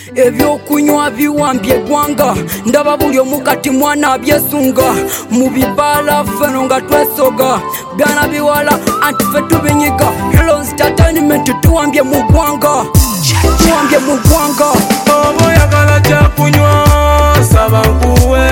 ebyokunywa biwambye eggwanga ndaba buli omukati mwana abyesunga mu bibala ffeno nga twesoga byana biwala anti ffe tubinyiga Heroes Entertainment tuwambye mu ggwanga oba oyagala kyakunywa saba nkuwe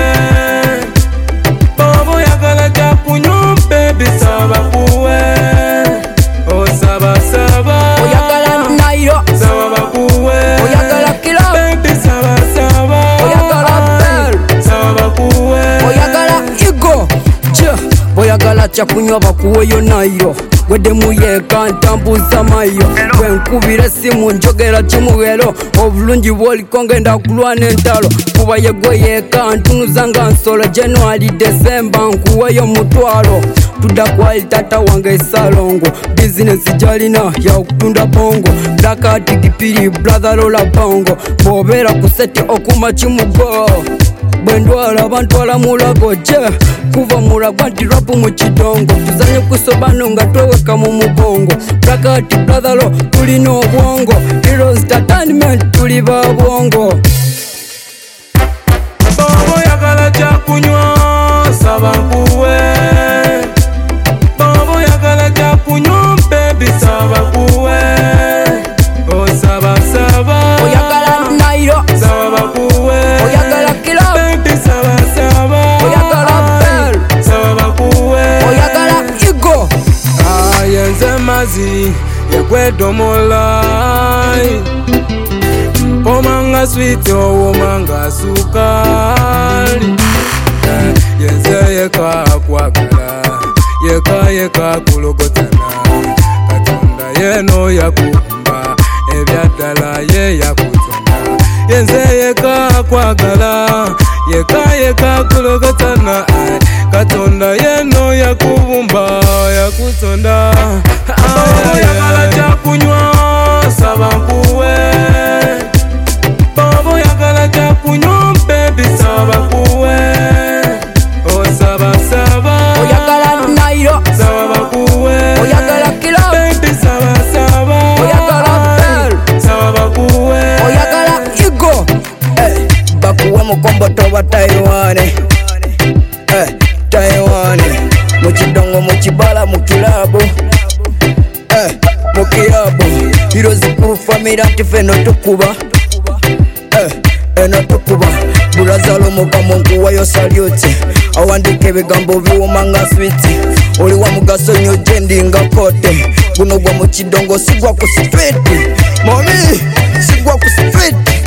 oba oyagala kyakunywa baby saba kuwe osaba oyagala nairo saba bakuwe oyagala kilo baby saba oyagala bell saba bakuwe oyagala igo boyagala kyakunywa bakuweyo nairo gwedde muyeka ntambuza mayo bwenkubira essimu njogera kimuwero obulungi bwoliko ngenda kulwana entalo kuba yegweyeka ntunuza nga nsolo January December nkuweyo mutwalo tudda kwali tata wange esalongo bizinesi gyalina yakutunda bongo blakati kipiri brother lola bongo bw'obeera ku sete okuma kimugo bwendwala bantwala mulago je kuva mulagwa nti rapu mu kidongo tuzanye kusobano nga tweweka mu mugongo blakati brother lo tulina obwongo Heroes Entertainment tuli ba bwongo oba oyagala kyakunywa saba nkuwe oba oyagala kyakunywa baby saba kuwe osaba oyagala nairo saba bakuwe oyagala kilo baby saba oyagala bell saba bakuwe oyagala igo yenze mazi yegwedomolai omanga sweet owomanga sukali yenze yeka kwagala yeka kulogotana katonda yeno yakumba ebyaddala ye yakutonda yenze yeka kwagala yeka kulogotana katonda yeno yakubumba yakutonda oyagala kyakunywa saba nkuwe oba oyagala kyakunywa baby saba kuwe osaba oyagala nairo saba bakuwe oyagala kilo baby saba oyagala bell saba bakuwe oyagala igo bakuwe mukomboto ba Taiwane Taiwane mukidongo mukibala mukilabo mukiyabo Heroes family anti feno tukuba eno tukuba bulazalo mugamo nkuwayo salute awandika ebigambo biwoma nga switi oli wa mugaso nnyo jendi nga kote guno gwa mukidongo sigwa ku street mami sigwa ku street